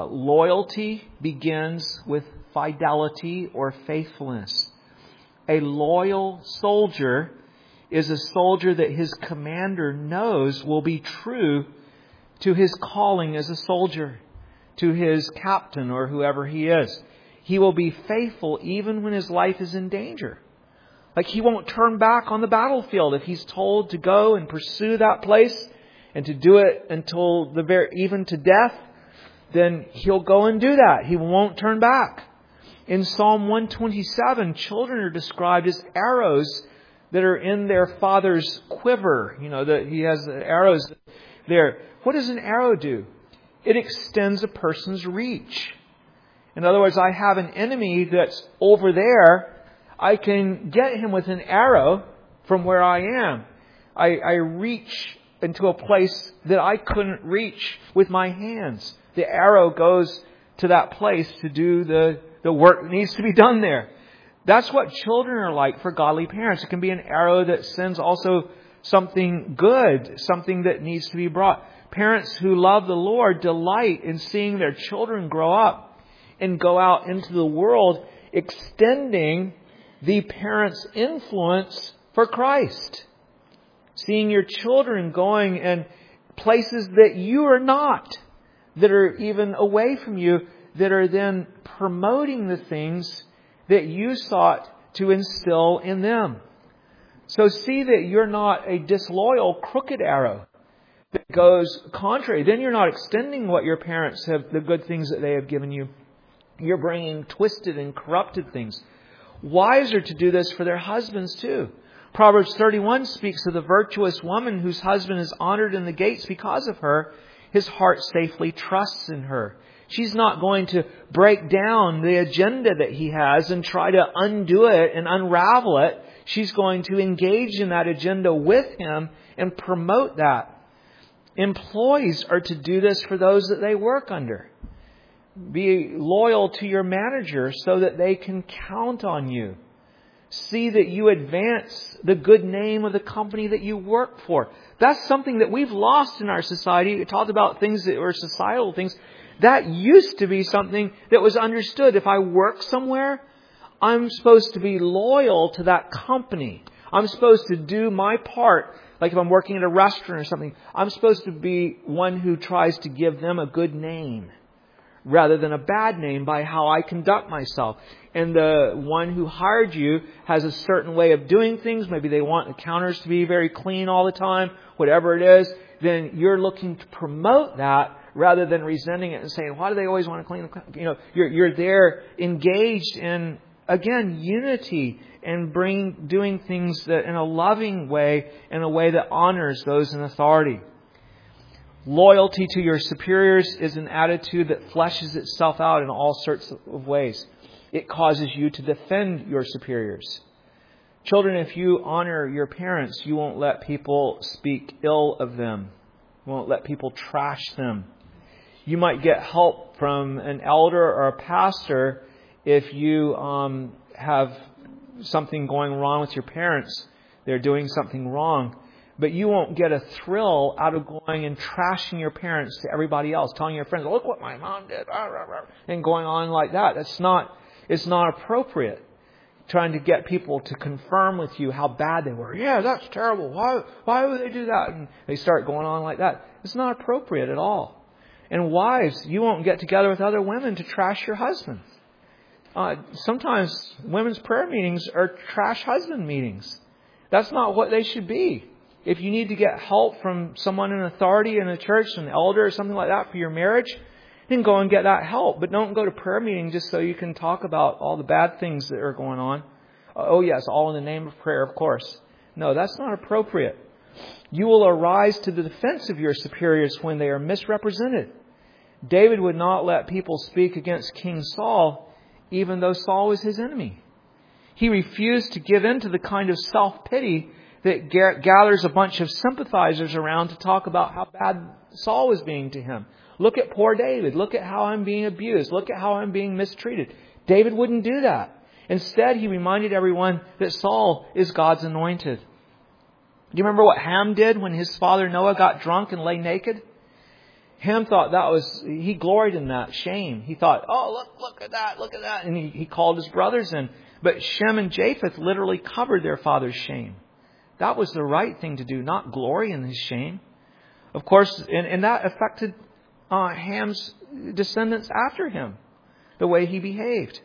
Loyalty begins with fidelity or faithfulness. A loyal soldier is a soldier that his commander knows will be true to his calling as a soldier, to his captain or whoever he is. He will be faithful even when his life is in danger. Like he won't turn back on the battlefield if he's told to go and pursue that place and to do it until even to death. Then he'll go and do that. He won't turn back. In Psalm 127, children are described as arrows that are in their father's quiver. That he has arrows there. What does an arrow do? It extends a person's reach. In other words, I have an enemy that's over there. I can get him with an arrow from where I am. I reach into a place that I couldn't reach with my hands. The arrow goes to that place to do the work that needs to be done there. That's what children are like for godly parents. It can be an arrow that sends also something good, something that needs to be brought. Parents who love the Lord delight in seeing their children grow up and go out into the world, extending the parents' influence for Christ. Seeing your children going in places that you are not, that are even away from you, that are then promoting the things that you sought to instill in them. So see that you're not a disloyal, crooked arrow that goes contrary. Then you're not extending what your parents have, the good things that they have given you. You're bringing twisted and corrupted things. Wives are to do this for their husbands too. Proverbs 31 speaks of the virtuous woman whose husband is honored in the gates because of her. His heart safely trusts in her. She's not going to break down the agenda that he has and try to undo it and unravel it. She's going to engage in that agenda with him and promote that. Employees are to do this for those that they work under. Be loyal to your manager so that they can count on you. See that you advance the good name of the company that you work for. That's something that we've lost in our society. We talked about things that were societal things. That used to be something that was understood. If I work somewhere, I'm supposed to be loyal to that company. I'm supposed to do my part. Like if I'm working at a restaurant or something, I'm supposed to be one who tries to give them a good name rather than a bad name by how I conduct myself. And the one who hired you has a certain way of doing things. Maybe they want the counters to be very clean all the time, whatever it is. Then you're looking to promote that rather than resenting it and saying, why do they always want to clean the... You're there engaged in, again, unity and doing things that in a loving way, in a way that honors those in authority. Loyalty to your superiors is an attitude that fleshes itself out in all sorts of ways. It causes you to defend your superiors. Children, if you honor your parents, you won't let people speak ill of them. You won't let people trash them. You might get help from an elder or a pastor if you have something going wrong with your parents. They're doing something wrong. But you won't get a thrill out of going and trashing your parents to everybody else, telling your friends, look what my mom did, and going on like that. It's not appropriate. trying to get people to confirm with you how bad they were. Yeah, that's terrible. Why would they do that? And they start going on like that. It's not appropriate at all. And wives, you won't get together with other women to trash your husband. Sometimes women's prayer meetings are trash husband meetings. That's not what they should be. If you need to get help from someone in authority in a church, an elder or something like that for your marriage, then go and get that help. But don't go to prayer meeting just so you can talk about all the bad things that are going on. Oh yes, all in the name of prayer, of course. No, that's not appropriate. You will arise to the defense of your superiors when they are misrepresented. David would not let people speak against King Saul, even though Saul was his enemy. He refused to give in to the kind of self-pity that gathers a bunch of sympathizers around to talk about how bad Saul was being to him. Look at poor David. Look at how I'm being abused. Look at how I'm being mistreated. David wouldn't do that. Instead, he reminded everyone that Saul is God's anointed. Do you remember what Ham did when his father Noah got drunk and lay naked? Ham thought he gloried in that shame. He thought, oh, look at that. And he called his brothers in. But Shem and Japheth literally covered their father's shame. That was the right thing to do, not glory in his shame. Of course, and that affected Ham's descendants after him, the way he behaved.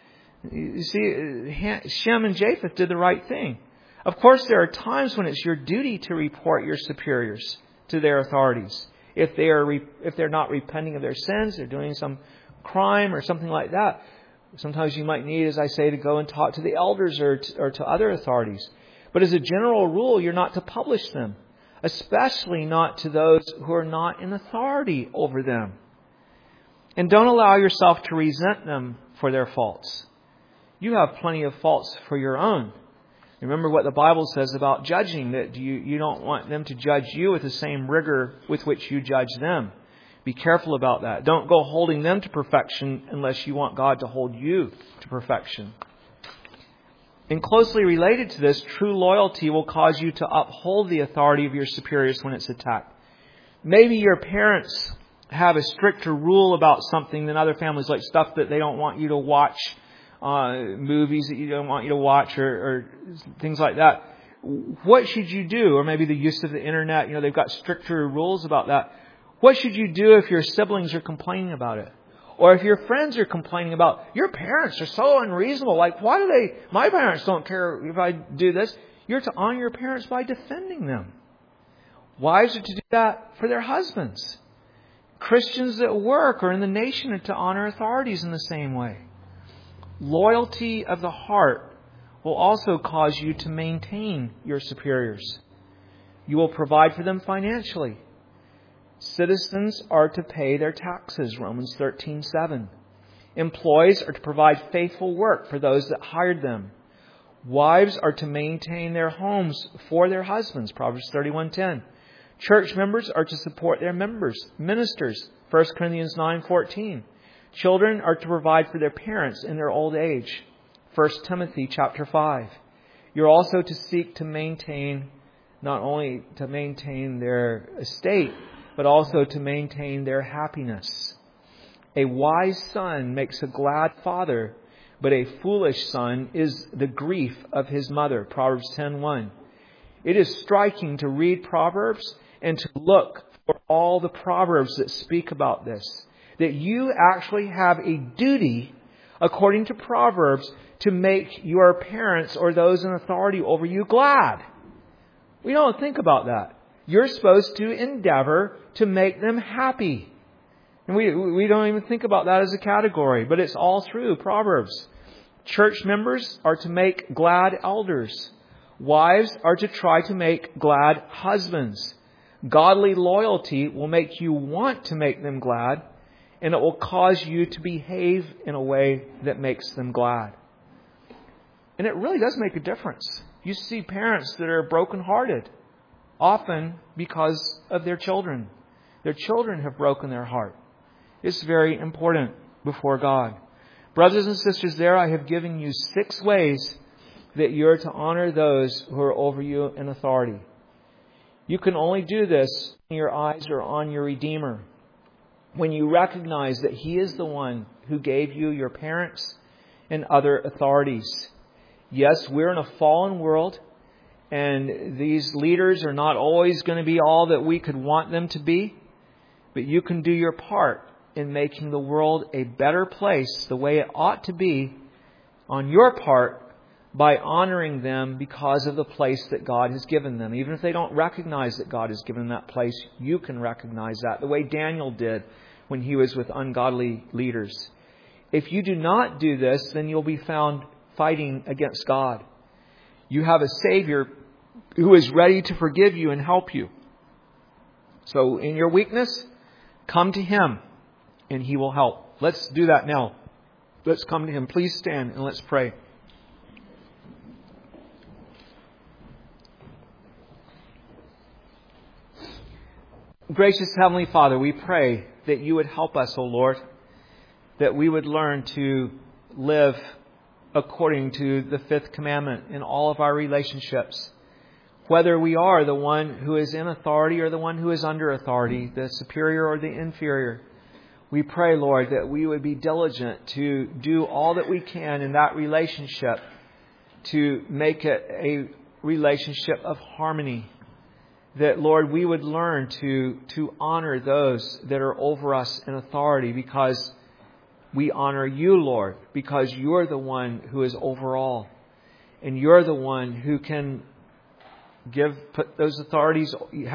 You see, Shem and Japheth did the right thing. Of course, there are times when it's your duty to report your superiors to their authorities. If they're not repenting of their sins, they're doing some crime or something like that. Sometimes you might need, as I say, to go and talk to the elders or to other authorities. But as a general rule, you're not to publish them, especially not to those who are not in authority over them. And don't allow yourself to resent them for their faults. You have plenty of faults for your own. Remember what the Bible says about judging, that you don't want them to judge you with the same rigor with which you judge them. Be careful about that. Don't go holding them to perfection unless you want God to hold you to perfection. And closely related to this, true loyalty will cause you to uphold the authority of your superiors when it's attacked. Maybe your parents have a stricter rule about something than other families, like stuff that they don't want you to watch, movies that you don't want you to watch, or things like that. What should you do? Or maybe the use of the internet, they've got stricter rules about that. What should you do if your siblings are complaining about it? Or if your friends are complaining about, your parents are so unreasonable. Like, my parents don't care if I do this. You're to honor your parents by defending them. Wives are to do that for their husbands. Christians at work or in the nation are to honor authorities in the same way. Loyalty of the heart will also cause you to maintain your superiors. You will provide for them financially. Citizens are to pay their taxes, Romans 13:7. Employees are to provide faithful work for those that hired them. Wives are to maintain their homes for their husbands, Proverbs 31:10. Church members are to support their ministers, 1 Corinthians 9:14. Children are to provide for their parents in their old age, 1 Timothy chapter 5. You're also to seek to maintain, not only to maintain their estate, but also to maintain their happiness. A wise son makes a glad father, but a foolish son is the grief of his mother. Proverbs 10:1. It is striking to read Proverbs and to look for all the Proverbs that speak about this. That you actually have a duty, according to Proverbs, to make your parents or those in authority over you glad. We don't think about that. You're supposed to endeavor to make them happy. And we don't even think about that as a category, but it's all through Proverbs. Church members are to make glad elders. Wives are to try to make glad husbands. Godly loyalty will make you want to make them glad, and it will cause you to behave in a way that makes them glad. And it really does make a difference. You see parents that are brokenhearted, often because of their children. Their children have broken their heart. It's very important before God. Brothers and sisters, there I have given you 6 ways that you're to honor those who are over you in authority. You can only do this when your eyes are on your Redeemer. When you recognize that He is the one who gave you your parents and other authorities. Yes, we're in a fallen world, and these leaders are not always going to be all that we could want them to be, but you can do your part in making the world a better place, the way it ought to be, on your part, by honoring them because of the place that God has given them. Even if they don't recognize that God has given them that place, you can recognize that, the way Daniel did when he was with ungodly leaders. If you do not do this, then you'll be found fighting against God. You have a Savior who is ready to forgive you and help you. So in your weakness, come to Him and He will help. Let's do that now. Let's come to Him. Please stand and let's pray. Gracious Heavenly Father, we pray that You would help us, O Lord, that we would learn to live according to the fifth commandment in all of our relationships. Whether we are the one who is in authority or the one who is under authority, the superior or the inferior, we pray, Lord, that we would be diligent to do all that we can in that relationship to make it a relationship of harmony. That, Lord, we would learn to honor those that are over us in authority because we honor You, Lord, because You're the one who is over all. And You're the one who can have put those authorities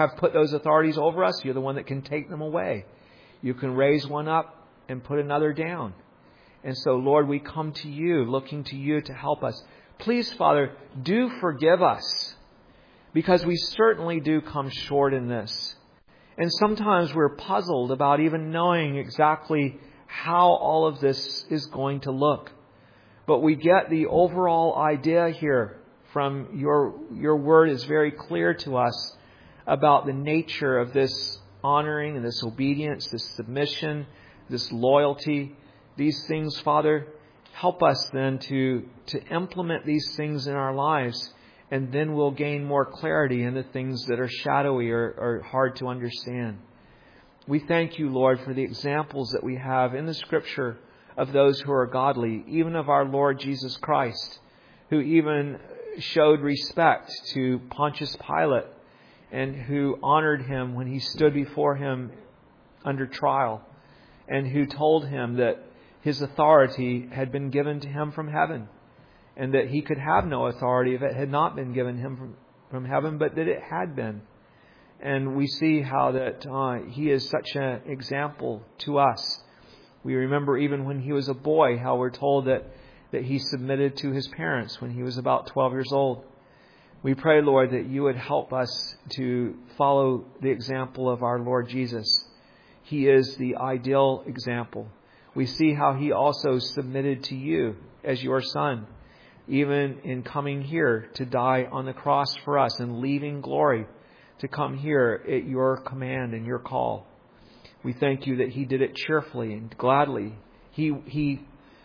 over us. You're the one that can take them away. You can raise one up and put another down. And so, Lord, we come to You, looking to You to help us. Please, Father, do forgive us, because we certainly do come short in this. And sometimes we're puzzled about even knowing exactly how all of this is going to look. But we get the overall idea here from Your Word is very clear to us about the nature of this honoring and this obedience, this submission, this loyalty. These things, Father, help us then to implement these things in our lives. And then we'll gain more clarity in the things that are shadowy or hard to understand. We thank You, Lord, for the examples that we have in the Scripture of those who are godly, even of our Lord Jesus Christ, who even showed respect to Pontius Pilate and who honored him when he stood before him under trial, and who told him that his authority had been given to him from heaven, and that he could have no authority if it had not been given him from heaven, but that it had been. And we see how that he is such an example to us. We remember even when he was a boy, how we're told that he submitted to his parents when he was about 12 years old. We pray, Lord, that You would help us to follow the example of our Lord Jesus. He is the ideal example. We see how He also submitted to You as Your Son, even in coming here to die on the cross for us and leaving glory to come here at Your command and Your call. We thank You that He did it cheerfully and gladly. He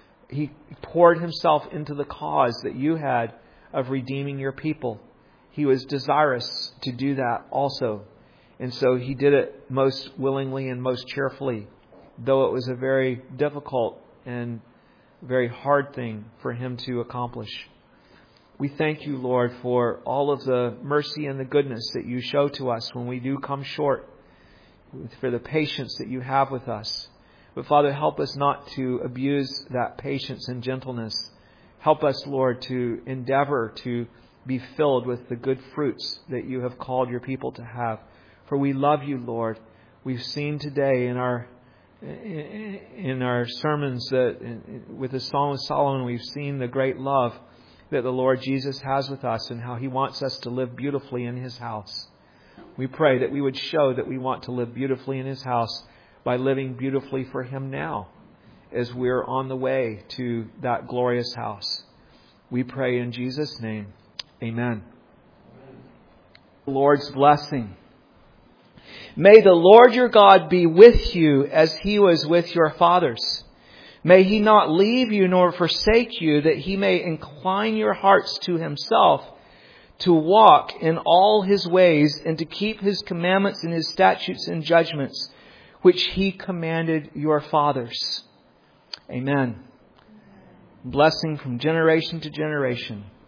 poured Himself into the cause that You had of redeeming Your people. He was desirous to do that also. And so He did it most willingly and most cheerfully, though it was a very difficult and very hard thing for Him to accomplish. We thank You, Lord, for all of the mercy and the goodness that You show to us when we do come short, for the patience that You have with us. But Father, help us not to abuse that patience and gentleness. Help us, Lord, to endeavor to be filled with the good fruits that You have called Your people to have. For we love You, Lord. We've seen today in our sermons that with the Song of Solomon, we've seen the great love that the Lord Jesus has with us and how He wants us to live beautifully in His house. We pray that we would show that we want to live beautifully in His house by living beautifully for Him now as we're on the way to that glorious house. We pray in Jesus' name. Amen. The Lord's blessing. May the Lord your God be with you as He was with your fathers. May He not leave you nor forsake you, that He may incline your hearts to Himself, to walk in all His ways and to keep His commandments and His statutes and judgments, which He commanded your fathers. Amen. Blessing from generation to generation.